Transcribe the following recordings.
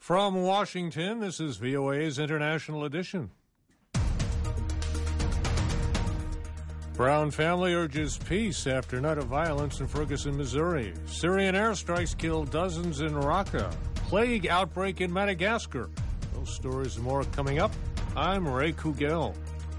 From Washington, this is VOA's International Edition. Brown family urges peace after night of violence in Ferguson, Missouri. Syrian airstrikes killed dozens in Raqqa. Plague outbreak in Madagascar. Those stories and more coming up. I'm Ray Kugel.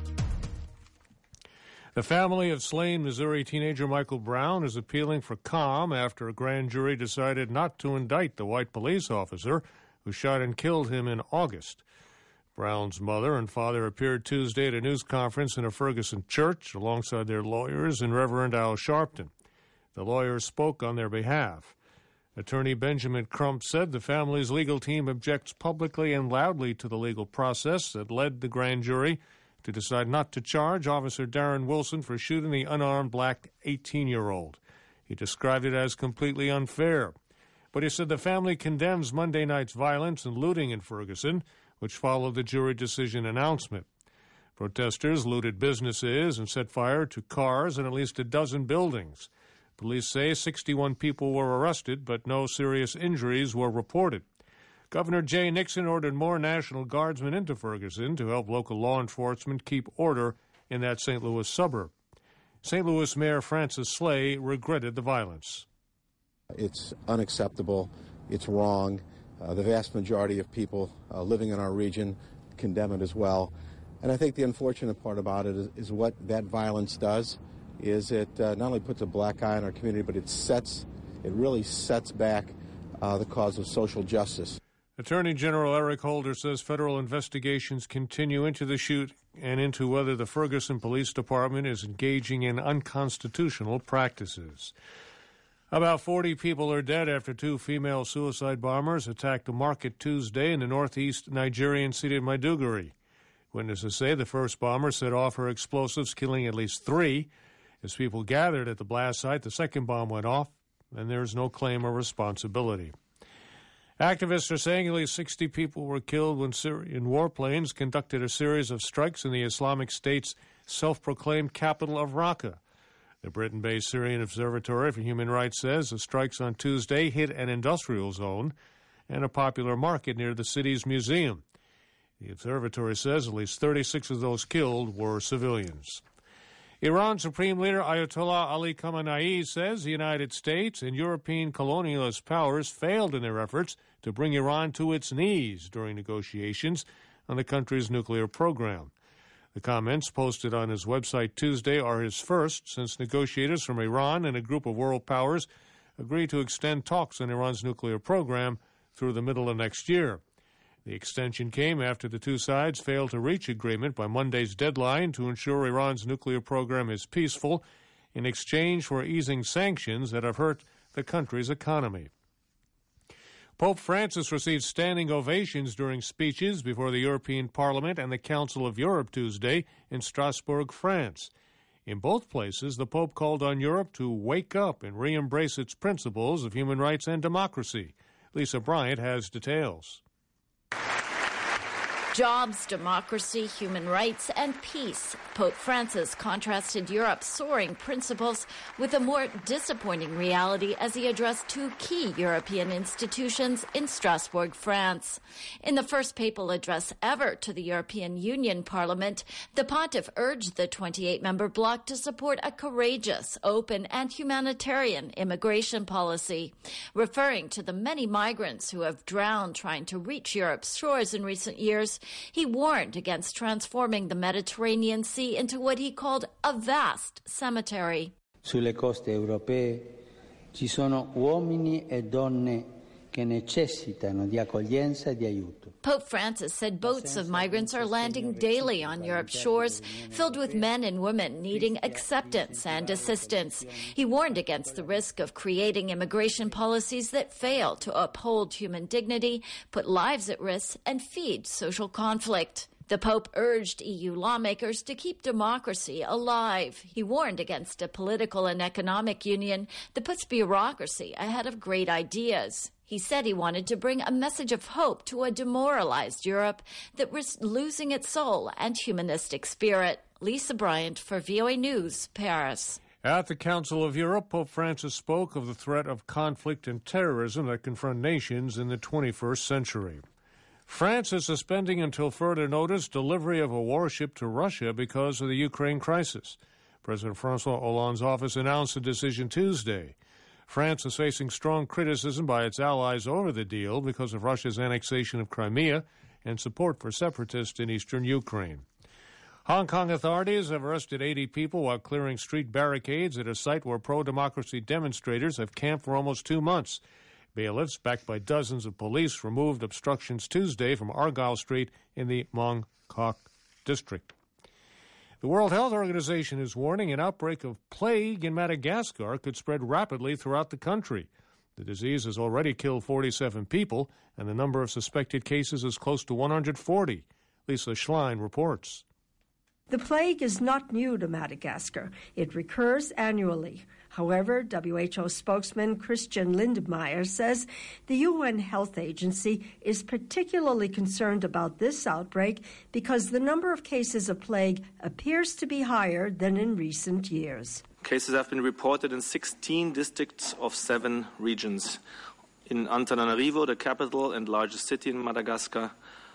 The family of slain Missouri teenager Michael Brown is appealing for calm after a grand jury decided not to indict the white police officer who shot and killed him in August. Brown's mother and father appeared Tuesday at a news conference in a Ferguson church alongside their lawyers and Reverend Al Sharpton. The lawyers spoke on their behalf. Attorney Benjamin Crump said the family's legal team objects publicly and loudly to the legal process that led the grand jury to decide not to charge Officer Darren Wilson for shooting the unarmed black 18-year-old. He described it as completely unfair. But he said the family condemns Monday night's violence and looting in Ferguson, which followed the jury decision announcement. Protesters looted businesses and set fire to cars in at least a dozen buildings. Police say 61 people were arrested, but no serious injuries were reported. Governor Jay Nixon ordered more National Guardsmen into Ferguson to help local law enforcement keep order in that St. Louis suburb. St. Louis Mayor Francis Slay regretted the violence. It's unacceptable. It's wrong. The vast majority of people living in our region condemn it as well. And I think the unfortunate part about it is what that violence does is it not only puts a black eye on our community, but it really sets back the cause of social justice. Attorney General Eric Holder says federal investigations continue into the shoot and into whether the Ferguson Police Department is engaging in unconstitutional practices. About 40 people are dead after two female suicide bombers attacked a market Tuesday in the northeast Nigerian city of Maiduguri. Witnesses say the first bomber set off her explosives, killing at least 3. As people gathered at the blast site, the second bomb went off, and there is no claim or responsibility. Activists are saying at least 60 people were killed when Syrian warplanes conducted a series of strikes in the Islamic State's self-proclaimed capital of Raqqa. The Britain-based Syrian Observatory for Human Rights says the strikes on Tuesday hit an industrial zone and a popular market near the city's museum. The observatory says at least 36 of those killed were civilians. Iran Supreme Leader Ayatollah Ali Khamenei says the United States and European colonialist powers failed in their efforts to bring Iran to its knees during negotiations on the country's nuclear program. The comments posted on his website Tuesday are his first since negotiators from Iran and a group of world powers agreed to extend talks on Iran's nuclear program through the middle of next year. The extension came after the two sides failed to reach agreement by Monday's deadline to ensure Iran's nuclear program is peaceful in exchange for easing sanctions that have hurt the country's economy. Pope Francis received standing ovations during speeches before the European Parliament and the Council of Europe Tuesday in Strasbourg, France. In both places, the Pope called on Europe to wake up and re-embrace its principles of human rights and democracy. Lisa Bryant has details. Jobs, democracy, human rights, and peace. Pope Francis contrasted Europe's soaring principles with a more disappointing reality as he addressed two key European institutions in Strasbourg, France. In the first papal address ever to the European Union Parliament, the pontiff urged the 28-member bloc to support a courageous, open, and humanitarian immigration policy. Referring to the many migrants who have drowned trying to reach Europe's shores in recent years, he warned against transforming the Mediterranean Sea into what he called a vast cemetery. Sulle coste europee ci sono uomini e donne che necessitano di accoglienza e di aiuto. Pope Francis said boats of migrants are landing daily on Europe's shores, filled with men and women needing acceptance and assistance. He warned against the risk of creating immigration policies that fail to uphold human dignity, put lives at risk, and feed social conflict. The Pope urged EU lawmakers to keep democracy alive. He warned against a political and economic union that puts bureaucracy ahead of great ideas. He said he wanted to bring a message of hope to a demoralized Europe that risked losing its soul and humanistic spirit. Lisa Bryant for VOA News, Paris. At the Council of Europe, Pope Francis spoke of the threat of conflict and terrorism that confront nations in the 21st century. France is suspending until further notice delivery of a warship to Russia because of the Ukraine crisis. President François Hollande's office announced the decision Tuesday. France is facing strong criticism by its allies over the deal because of Russia's annexation of Crimea and support for separatists in eastern Ukraine. Hong Kong authorities have arrested 80 people while clearing street barricades at a site where pro-democracy demonstrators have camped for almost 2 months. Bailiffs, backed by dozens of police, removed obstructions Tuesday from Argyle Street in the Mong Kok district. The World Health Organization is warning an outbreak of plague in Madagascar could spread rapidly throughout the country. The disease has already killed 47 people, and the number of suspected cases is close to 140. Lisa Schlein reports. The plague is not new to Madagascar. It recurs annually. However, WHO spokesman Christian Lindmeier says the UN Health Agency is particularly concerned about this outbreak because the number of cases of plague appears to be higher than in recent years. Cases have been reported in 16 districts of 7 regions. In Antananarivo, the capital and largest city in Madagascar,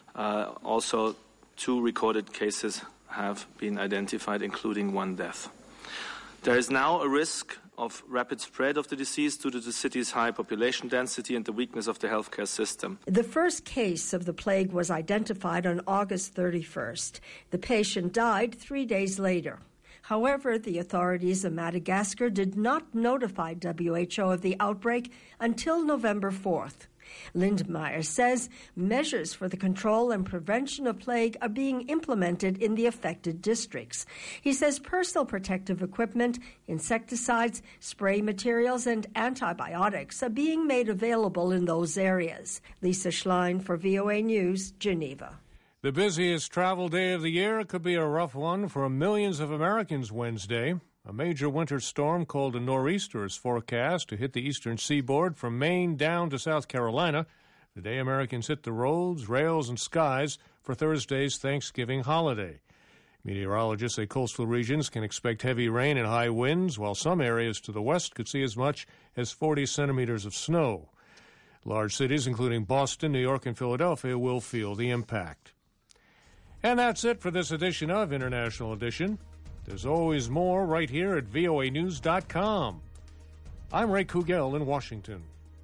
also 2 recorded cases have been identified, including 1 death. There is now a risk of rapid spread of the disease due to the city's high population density and the weakness of the healthcare system. The first case of the plague was identified on August 31st. The patient died 3 days later. However, the authorities of Madagascar did not notify WHO of the outbreak until November 4th. Lindmeier says measures for the control and prevention of plague are being implemented in the affected districts. He says personal protective equipment, insecticides, spray materials, and antibiotics are being made available in those areas. Lisa Schlein for VOA News, Geneva. The busiest travel day of the year could be a rough one for millions of Americans Wednesday. A major winter storm called a nor'easter is forecast to hit the eastern seaboard from Maine down to South Carolina. The day Americans hit the roads, rails, and skies for Thursday's Thanksgiving holiday. Meteorologists say coastal regions can expect heavy rain and high winds, while some areas to the west could see as much as 40 centimeters of snow. Large cities, including Boston, New York, and Philadelphia, will feel the impact. And that's it for this edition of International Edition. There's always more right here at voanews.com. I'm Ray Kugel in Washington.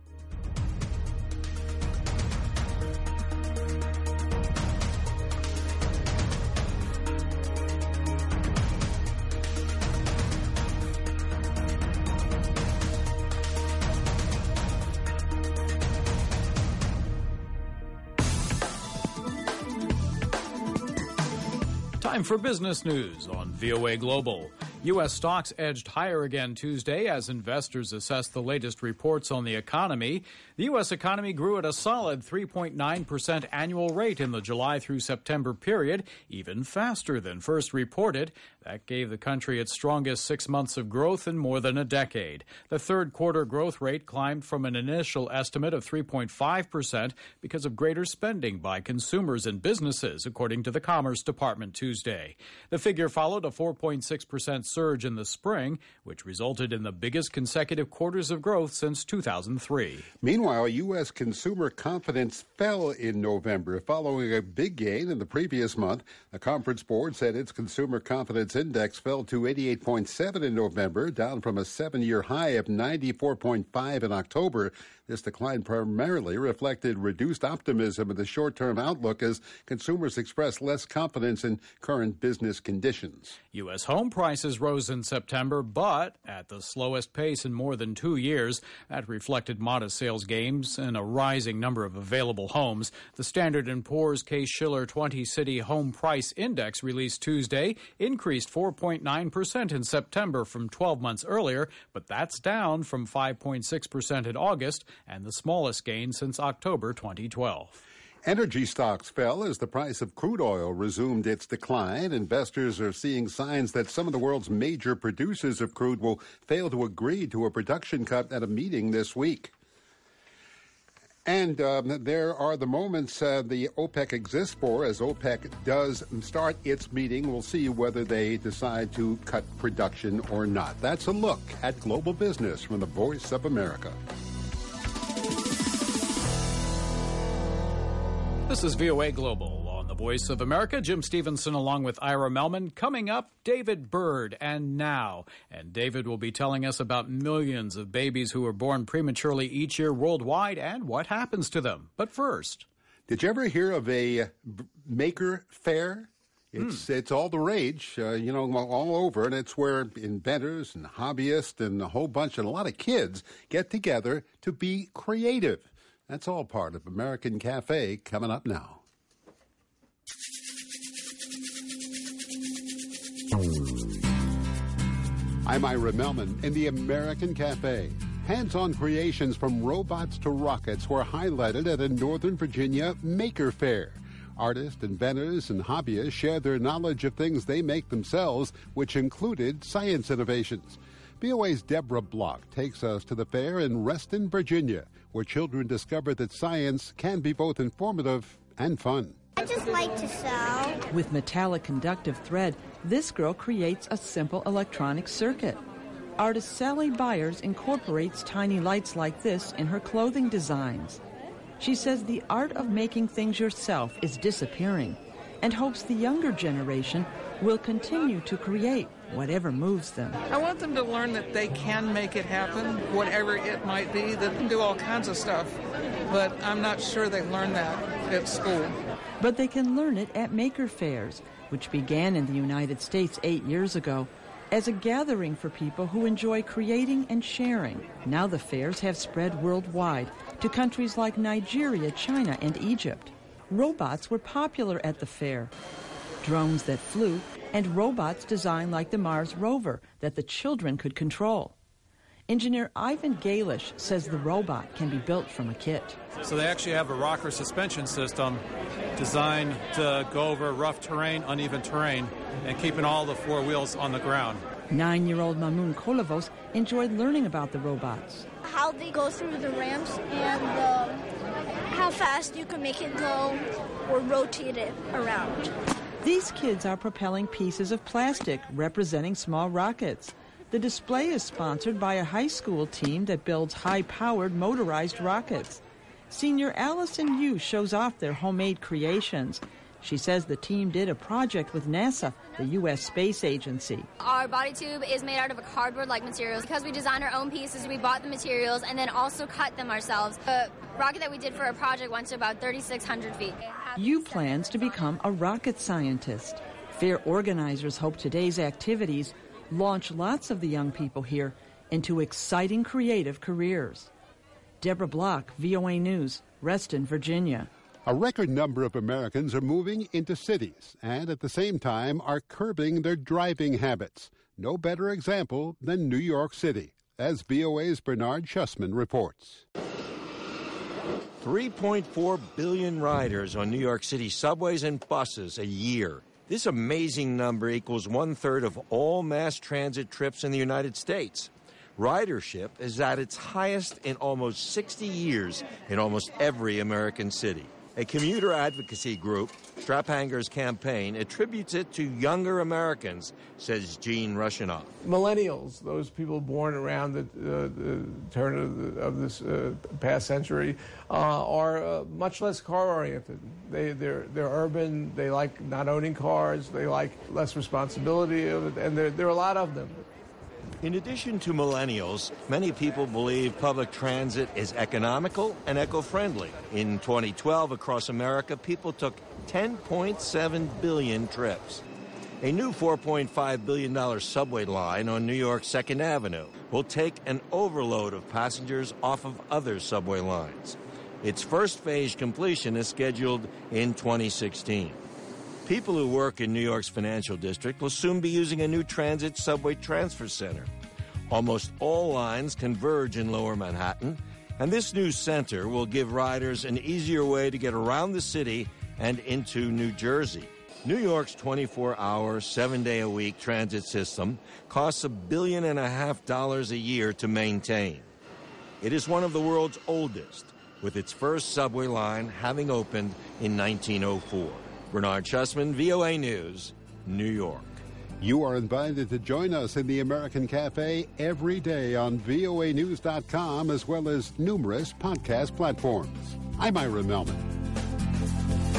Time for business news on VOA Global. U.S. stocks edged higher again Tuesday as investors assessed the latest reports on the economy. The U.S. economy grew at a solid 3.9% annual rate in the July through September period, even faster than first reported. That gave the country its strongest 6 months of growth in more than a decade. The third quarter growth rate climbed from an initial estimate of 3.5% because of greater spending by consumers and businesses, according to the Commerce Department Tuesday. The figure followed a 4.6% surge in the spring, which resulted in the biggest consecutive quarters of growth since 2003. Meanwhile, U.S. consumer confidence fell in November following a big gain in the previous month. The Conference Board said its consumer confidence index fell to 88.7 in November, down from a 7-year high of 94.5 in October. This decline primarily reflected reduced optimism in the short-term outlook as consumers expressed less confidence in current business conditions. U.S. home prices rose in September, but at the slowest pace in more than 2 years. That reflected modest sales gains and a rising number of available homes. The Standard & Poor's Case-Shiller 20-City Home Price Index released Tuesday increased 4.9% in September from 12 months earlier, but that's down from 5.6% in August and the smallest gain since October 2012. Energy stocks fell as the price of crude oil resumed its decline. Investors are seeing signs that some of the world's major producers of crude will fail to agree to a production cut at a meeting this week. And there are the moments the OPEC exists for. As OPEC does start its meeting, we'll see whether they decide to cut production or not. That's a look at global business from the Voice of America. This is VOA Global on the Voice of America. Jim Stevenson along with Ira Melman. Coming up, David Byrd and Now. And David will be telling us about millions of babies who are born prematurely each year worldwide and what happens to them. But first. Did you ever hear of a maker fair? It's all the rage, all over, and it's where inventors and hobbyists and a whole bunch and a lot of kids get together to be creative. That's all part of American Cafe coming up now. I'm Ira Melman in the American Cafe. Hands-on creations from robots to rockets were highlighted at a Northern Virginia Maker Fair. Artists, inventors, and hobbyists shared their knowledge of things they make themselves, which included science innovations. VOA's Deborah Block takes us to the fair in Reston, Virginia, where children discover that science can be both informative and fun. I just like to sew. With metallic conductive thread, this girl creates a simple electronic circuit. Artist Sally Byers incorporates tiny lights like this in her clothing designs. She says the art of making things yourself is disappearing and hopes the younger generation will continue to create whatever moves them. I want them to learn that they can make it happen, whatever it might be. They can do all kinds of stuff, but I'm not sure they learn that at school. But they can learn it at maker fairs, which began in the United States 8 years ago as a gathering for people who enjoy creating and sharing. Now the fairs have spread worldwide to countries like Nigeria, China, and Egypt. Robots were popular at the fair. Drones that flew, and robots designed like the Mars rover that the children could control. Engineer Ivan Galish says the robot can be built from a kit. So they actually have a rocker suspension system designed to go over rough terrain, uneven terrain, and keeping all the four wheels on the ground. 9-year-old Mamoun Kolovos enjoyed learning about the robots. How they go through the ramps and how fast you can make it go or rotate it around. These kids are propelling pieces of plastic representing small rockets. The display is sponsored by a high school team that builds high-powered motorized rockets. Senior Allison Yu shows off their homemade creations. She says the team did a project with NASA, the U.S. Space Agency. Our body tube is made out of a cardboard-like materials. Because we designed our own pieces, we bought the materials and then also cut them ourselves. The rocket that we did for our project went to about 3,600 feet. Yu plans to become a rocket scientist. Fair organizers hope today's activities launch lots of the young people here into exciting creative careers. Deborah Block, VOA News, Reston, Virginia. A record number of Americans are moving into cities and at the same time are curbing their driving habits. No better example than New York City, as VOA's Bernard Schussman reports. 3.4 billion riders on New York City subways and buses a year. This amazing number equals 1/3 of all mass transit trips in the United States. Ridership is at its highest in almost 60 years in almost every American city. A commuter advocacy group, Straphanger's Campaign, attributes it to younger Americans, says Gene Rushinoff. Millennials, those people born around the turn of this past century, are much less car-oriented. They're urban, they like not owning cars, they like less responsibility of it, and there are a lot of them. In addition to millennials, many people believe public transit is economical and eco-friendly. In 2012, across America, people took 10.7 billion trips. A new $4.5 billion subway line on New York's 2nd Avenue will take an overload of passengers off of other subway lines. Its first phase completion is scheduled in 2016. People who work in New York's financial district will soon be using a new transit subway transfer center. Almost all lines converge in Lower Manhattan, and this new center will give riders an easier way to get around the city and into New Jersey. New York's 24-hour, 7-day-a-week transit system costs $1.5 billion a year to maintain. It is one of the world's oldest, with its first subway line having opened in 1904. Bernard Schussman, VOA News, New York. You are invited to join us in the American Cafe every day on voanews.com as well as numerous podcast platforms. I'm Ira Melman.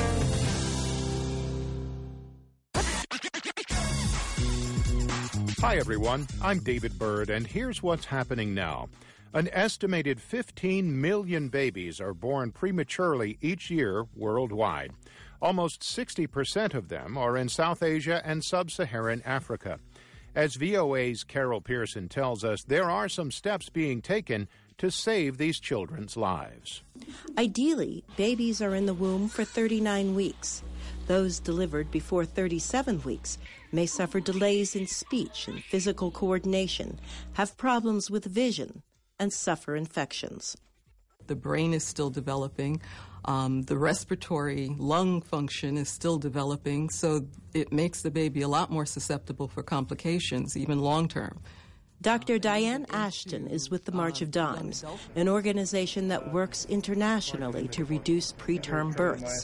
Hi, everyone. I'm David Byrd, and here's what's happening now. An estimated 15 million babies are born prematurely each year worldwide. Almost 60% of them are in South Asia and sub-Saharan Africa. As VOA's Carol Pearson tells us, there are some steps being taken to save these children's lives. Ideally, babies are in the womb for 39 weeks. Those delivered before 37 weeks may suffer delays in speech and physical coordination, have problems with vision, and suffer infections. The brain is still developing. The respiratory lung function is still developing, so it makes the baby a lot more susceptible for complications, even long-term. Dr. Diane Ashton is with the March of Dimes, an organization that works internationally to reduce preterm births.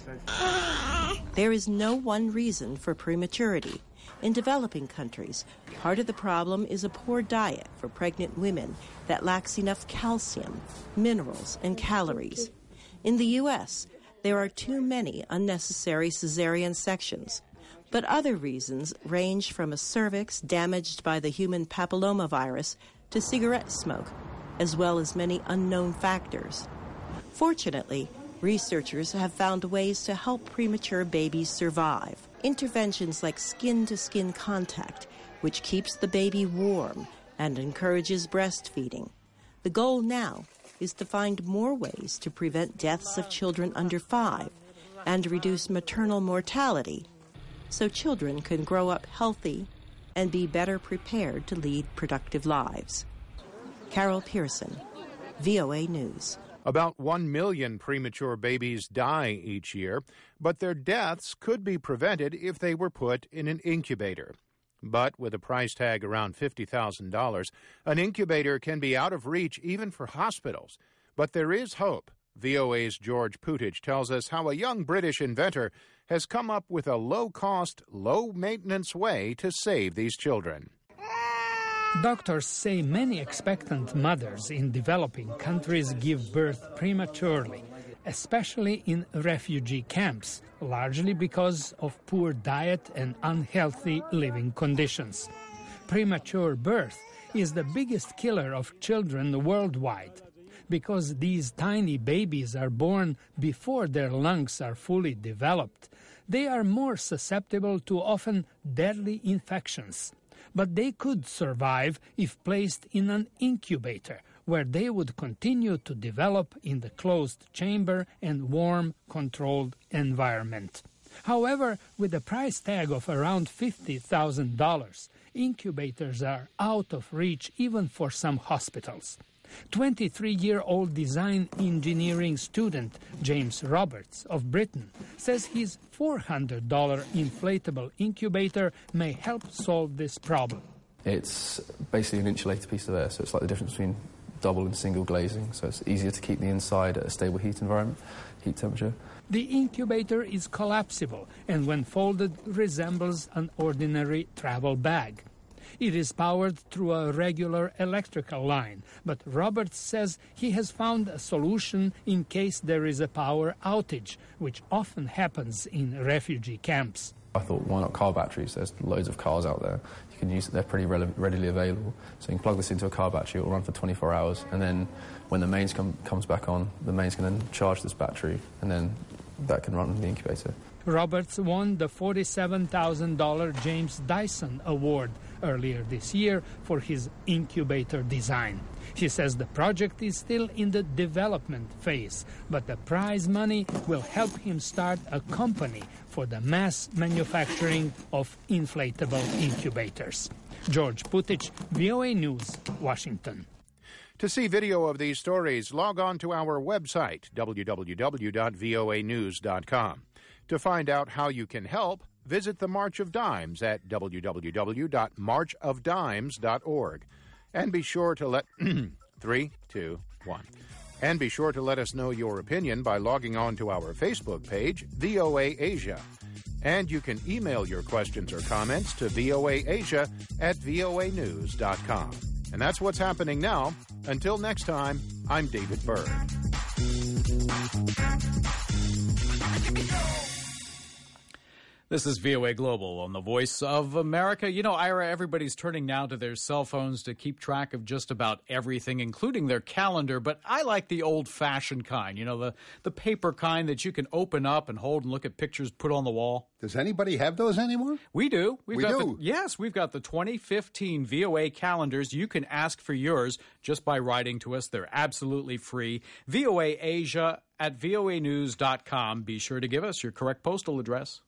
There is no one reason for prematurity. In developing countries, part of the problem is a poor diet for pregnant women that lacks enough calcium, minerals, and calories. In the U.S., there are too many unnecessary cesarean sections. But other reasons range from a cervix damaged by the human papillomavirus to cigarette smoke, as well as many unknown factors. Fortunately, researchers have found ways to help premature babies survive. Interventions like skin-to-skin contact, which keeps the baby warm and encourages breastfeeding. The goal now is to find more ways to prevent deaths of children under 5 and reduce maternal mortality, so children can grow up healthy and be better prepared to lead productive lives. Carol Pearson, VOA News. About 1 million premature babies die each year, but their deaths could be prevented if they were put in an incubator. But with a price tag around $50,000, an incubator can be out of reach even for hospitals. But there is hope. VOA's George Putich tells us how a young British inventor has come up with a low-cost, low-maintenance way to save these children. Doctors say many expectant mothers in developing countries give birth prematurely, especially in refugee camps, largely because of poor diet and unhealthy living conditions. Premature birth is the biggest killer of children worldwide. Because these tiny babies are born before their lungs are fully developed, they are more susceptible to often deadly infections. But they could survive if placed in an incubator, where they would continue to develop in the closed chamber and warm, controlled environment. However, with a price tag of around $50,000, incubators are out of reach even for some hospitals. 23-year-old design engineering student James Roberts of Britain says his $400 inflatable incubator may help solve this problem. It's basically an insulated piece of air, so it's like the difference between double and single glazing, so it's easier to keep the inside at a stable heat environment, heat temperature. The incubator is collapsible and when folded resembles an ordinary travel bag. It is powered through a regular electrical line, but Roberts says he has found a solution in case there is a power outage, which often happens in refugee camps. I thought, why not car batteries? There's loads of cars out there. You can use it, they're pretty readily available. So you can plug this into a car battery, it will run for 24 hours, and then when the mains comes back on, the mains can then charge this battery, and then that can run the incubator. Roberts won the $47,000 James Dyson Award earlier this year for his incubator design. He says the project is still in the development phase, but the prize money will help him start a company for the mass manufacturing of inflatable incubators. George Putich, VOA News, Washington. To see video of these stories, log on to our website, www.voanews.com. To find out how you can help, visit the March of Dimes at www.marchofdimes.org. And be sure to let... 3, 2, 1. And be sure to let us know your opinion by logging on to our Facebook page, VOA Asia. And you can email your questions or comments to voaasia@voanews.com. And that's what's happening now. Until next time, I'm David Byrd. This is VOA Global on the Voice of America. You know, Ira, everybody's turning now to their cell phones to keep track of just about everything, including their calendar. But I like the old-fashioned kind, you know, the paper kind that you can open up and hold and look at pictures put on the wall. Does anybody have those anymore? We do. We do? Yes, we've got the 2015 VOA calendars. You can ask for yours just by writing to us. They're absolutely free. VOA Asia at voanews.com. Be sure to give us your correct postal address.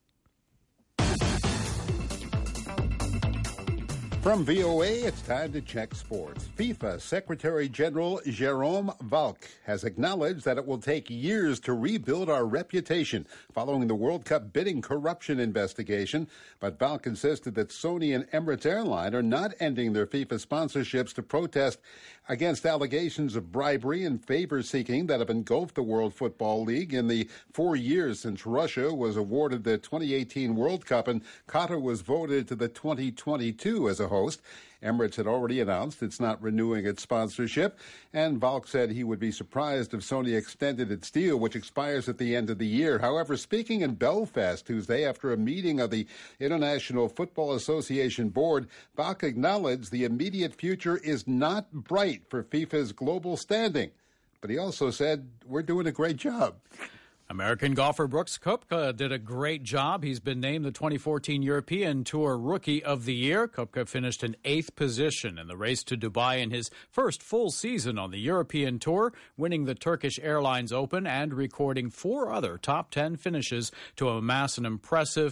From VOA, it's time to check sports. FIFA Secretary General Jerome Valk has acknowledged that it will take years to rebuild our reputation following the World Cup bidding corruption investigation. But Valk insisted that Sony and Emirates Airline are not ending their FIFA sponsorships to protest against allegations of bribery and favor-seeking that have engulfed the World Football League in the 4 years since Russia was awarded the 2018 World Cup and Qatar was voted to the 2022 as a host. Emirates had already announced it's not renewing its sponsorship, and Valk said he would be surprised if Sony extended its deal, which expires at the end of the year. However, speaking in Belfast Tuesday after a meeting of the International Football Association Board, Valk acknowledged the immediate future is not bright for FIFA's global standing. But he also said, we're doing a great job. American golfer Brooks Koepka did a great job. He's been named the 2014 European Tour Rookie of the Year. Koepka finished in 8th position in the race to Dubai in his first full season on the European Tour, winning the Turkish Airlines Open and recording 4 other top 10 finishes to amass an impressive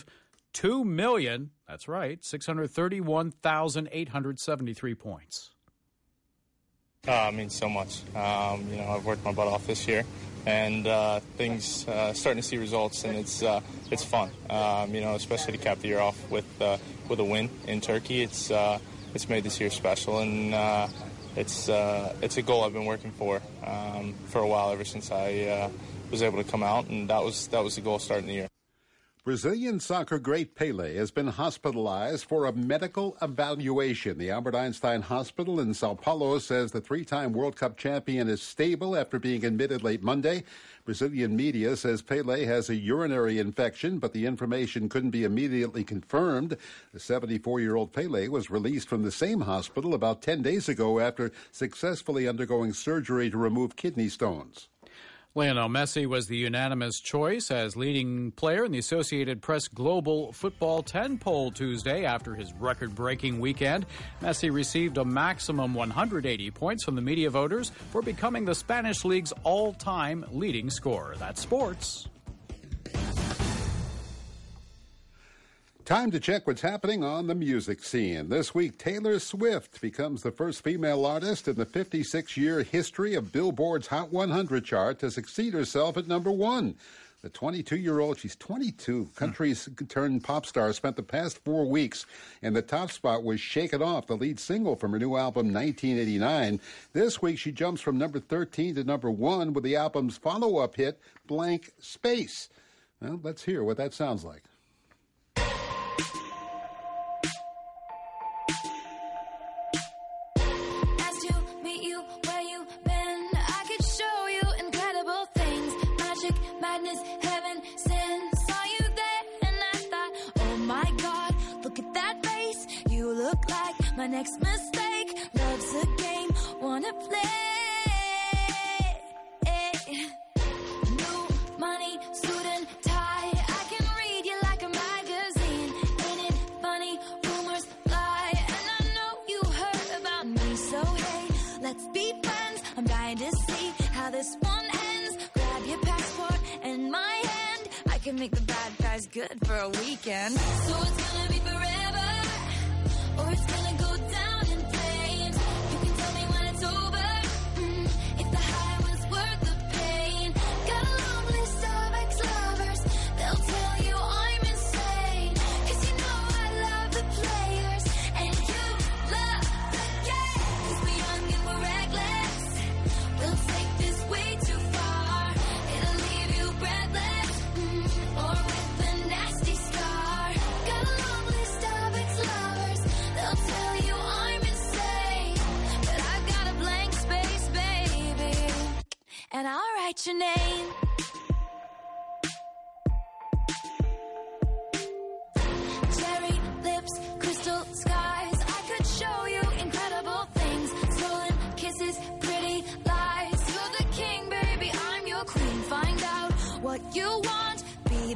631,873 points. It means so much. I've worked my butt off this year, and things starting to see results, and it's fun. Especially to cap the year off with a win in Turkey. It's made this year special, and it's a goal I've been working for a while, ever since I was able to come out, and that was the goal starting the year. Brazilian soccer great Pelé has been hospitalized for a medical evaluation. The Albert Einstein Hospital in Sao Paulo says the 3-time World Cup champion is stable after being admitted late Monday. Brazilian media says Pelé has a urinary infection, but the information couldn't be immediately confirmed. The 74-year-old Pelé was released from the same hospital about 10 days ago after successfully undergoing surgery to remove kidney stones. Lionel Messi was the unanimous choice as leading player in the Associated Press Global Football 10 poll Tuesday after his record-breaking weekend. Messi received a maximum 180 points from the media voters for becoming the Spanish League's all-time leading scorer. That's sports. Time to check what's happening on the music scene. This week, Taylor Swift becomes the first female artist in the 56-year history of Billboard's Hot 100 chart to succeed herself at number 1. The 22-year-old, she's 22, country-turned pop star, spent the past 4 weeks in the top spot with Shake It Off, the lead single from her new album 1989. This week, she jumps from number 13 to number 1 with the album's follow-up hit, Blank Space. Well, let's hear what that sounds like. Heaven sent, saw you there, and I thought, oh my God, look at that face. You look like my next mistake. Love's a game, wanna play. New money, suit and tie. I can read you like a magazine. Ain't it funny? Rumors fly, and I know you heard about me. So hey, let's be friends. I'm dying to see how this one ends. Grab your passport and my hand, I can make the bad guys good for a weekend. So it's gonna be forever, or it's gonna go down in flames. You can tell me when it's over, if the high was worth the pain. Got a long list of ex-lovers, they'll tell you I'm insane. 'Cause you know I love the players, and you love the game. 'Cause we're young and we're reckless, we'll take this way too far. It'll leave you breathless, or with a nasty scar. Got a long list of ex-lovers, they'll tell you I'm insane. But I've got a blank space, baby, and I'll write your name.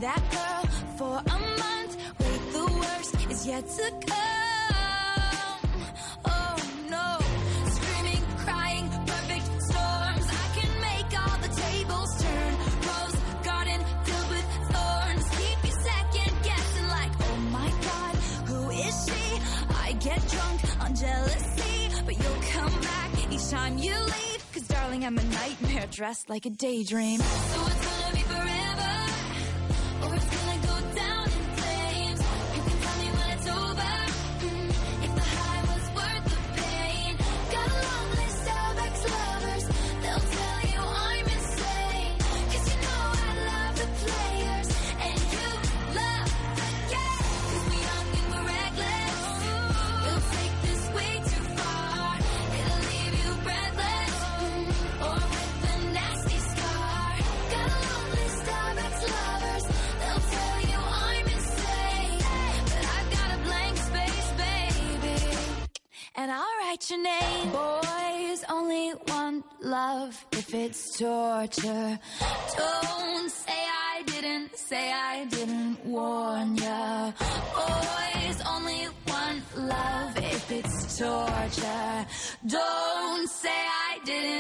that girl for a month. Wait, the worst is yet to come. Oh no, screaming, crying, perfect storms. I can make all the tables turn. Rose garden filled with thorns. Keep you second guessing like, oh my God, who is she? I get drunk on jealousy, but you'll come back each time you leave. 'Cause darling, I'm a nightmare dressed like a daydream. So it's gonna be forever, or it's gonna go down in flames. You can tell me when it's over, if the high was worth the pain. Got a long list of ex-lovers, they'll tell you I'm insane. 'Cause you know I love the players, and you love the game. 'Cause we're young and we're reckless, we'll take this way too far. It'll leave you breathless, or with a nasty scar. Got a long list of ex-lovers, they'll tell you I'm insane. But I've got a blank space, baby, and I'll write your name. Boys only want love if it's torture. Don't say I didn't warn ya. Boys only want love if it's torture. Don't say I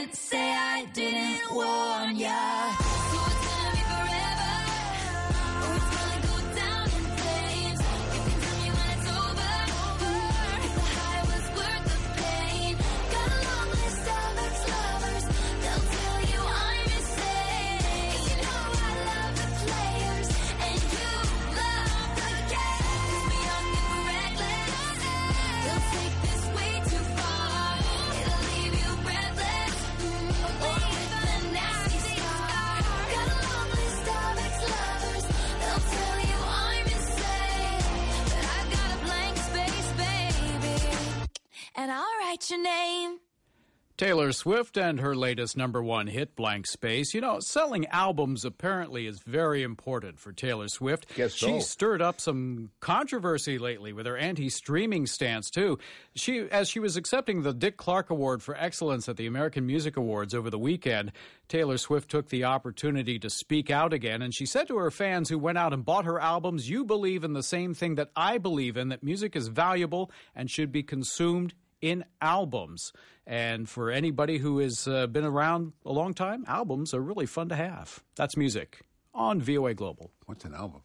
didn't warn ya. So it's gonna be forever, or it's gonna go down in flames. You can tell me when it's over, if the high was worth the pain. Got a long list of ex-lovers, they'll tell you I'm insane. You know I love the players, and you love the game. 'Cause we're young and we're reckless, we'll take this way too far. It'll leave you breathless, or with a nasty scar. Got a long list of ex-lovers, they'll tell you I'm insane. But I've got a blank space, baby, and I'll write your name. Taylor Swift and her latest #1 hit, Blank Space. You know, selling albums apparently is very important for Taylor Swift. Guess so. She stirred up some controversy lately with her anti-streaming stance, too. As she was accepting the Dick Clark Award for Excellence at the American Music Awards over the weekend, Taylor Swift took the opportunity to speak out again, and she said to her fans who went out and bought her albums, "You believe in the same thing that I believe in, that music is valuable and should be consumed in albums." And for anybody who has been around a long time, albums are really fun to have. That's music on VOA Global. What's an album?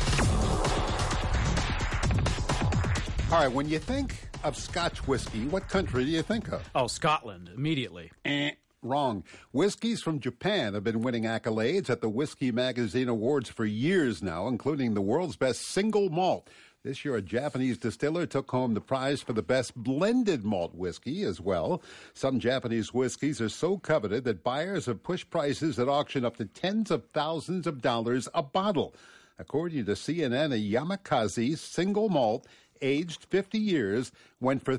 All right, when you think of Scotch whiskey, what country do you think of? Oh, Scotland, immediately. Wrong. Whiskeys from Japan have been winning accolades at the Whiskey Magazine Awards for years now, including the world's best single malt. This year, a Japanese distiller took home the prize for the best blended malt whiskey as well. Some Japanese whiskeys are so coveted that buyers have pushed prices at auction up to tens of thousands of dollars a bottle. According to CNN, a Yamakaze single malt aged 50 years went for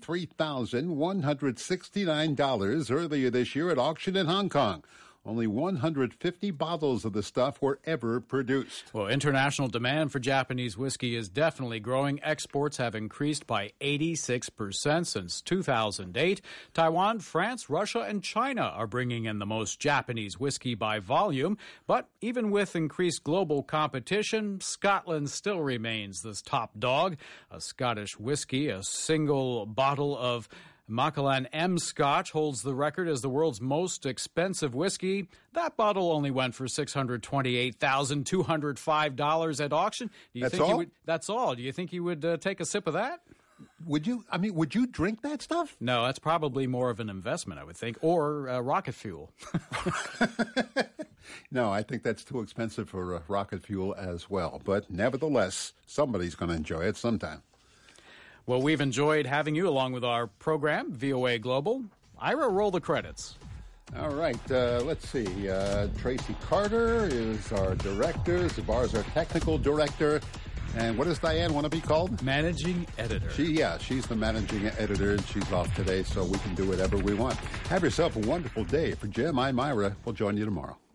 $33,169 earlier this year at auction in Hong Kong. Only 150 bottles of the stuff were ever produced. Well, international demand for Japanese whiskey is definitely growing. Exports have increased by 86% since 2008. Taiwan, France, Russia, and China are bringing in the most Japanese whiskey by volume. But even with increased global competition, Scotland still remains the top dog. A Scottish whiskey, a single bottle of Macallan M Scotch holds the record as the world's most expensive whiskey. That bottle only went for $628,205 at auction. That's all? That's all. Do you think you would take a sip of that? Would you? I mean, would you drink that stuff? No, that's probably more of an investment, I would think, or rocket fuel. No, I think that's too expensive for rocket fuel as well. But nevertheless, somebody's going to enjoy it sometime. Well, we've enjoyed having you along with our program, VOA Global. Ira, roll the credits. All right, let's see. Tracy Carter is our director. Zabar is our technical director. And what does Diane want to be called? Managing editor. She's the managing editor, and she's off today, so we can do whatever we want. Have yourself a wonderful day. For Jim, I'm Ira. We'll join you tomorrow.